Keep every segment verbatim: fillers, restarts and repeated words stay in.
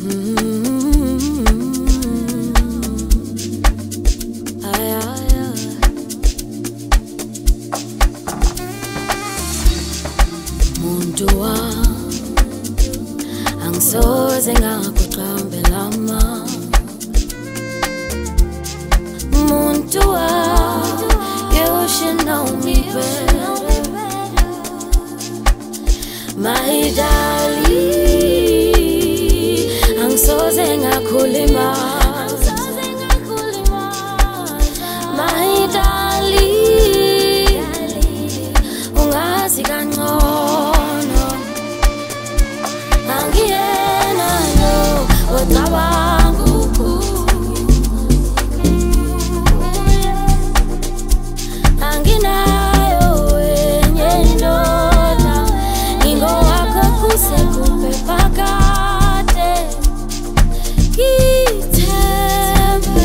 Muntu wami angisoze ngakuqambela ma Muntu wami you should know me better my darling angisoze ngakhulima my darling ungazi kangcono angiyena lo ocabanga anginayo enye indoda ingowakho kusekumbe phakade Ithembe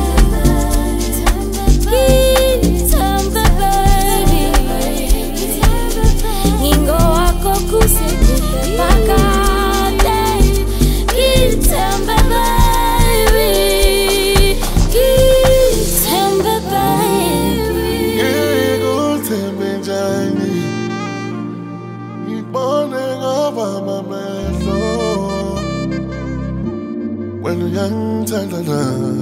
Ithembe baby ingowakho kusekumbe phakade Ithembe baby Ithembe baby Ngikuthembe njani ngibone ngoba amehlo wena uyangithanda na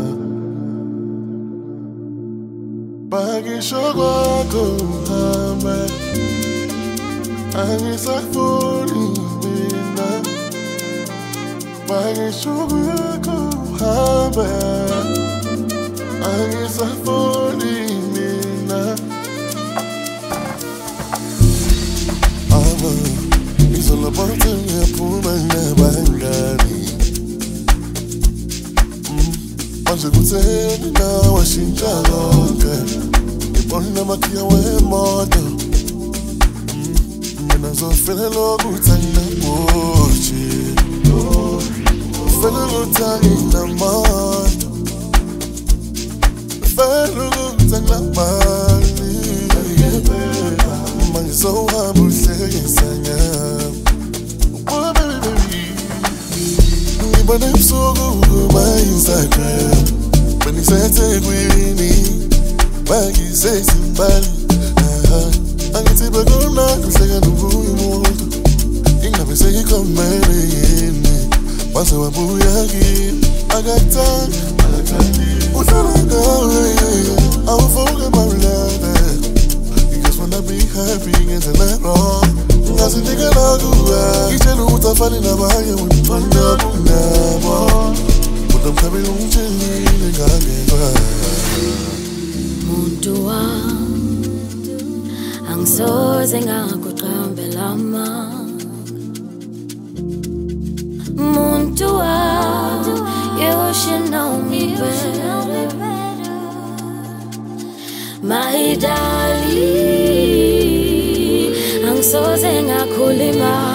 bakisho kwakho uhambe angisafuni mina bakisho kwakho uhambe angisafuni mina ama izolabonke ngiyaphuma nabangani manje kutheni nawe washintsha konke ngibona amakhiya wemoto mina ngizofela lokuthi anginamoji fela ukuthi anginamoto fela ukuthi anginamali manje sohamba uhlekisa nyami ngibona ebusuku kuma-Instagram beniseThekwini bakisezimbali angithi bekumnandi uhleka nomunye umuntu ingabe seyikhomele yini wase wabuya kimi akakuthandi uhlala ngawe awuvuke mawulale because when I be happy ngenze la wrong ngazinikela kuwe ngitshela ukuthi afani nabanye wena kunabo kodwa mkhabela ungitshelile ngangekwa Muntu wami angisoze ngakuqambela ma Muntu wami you should know me better my darling angisoze ngakhulima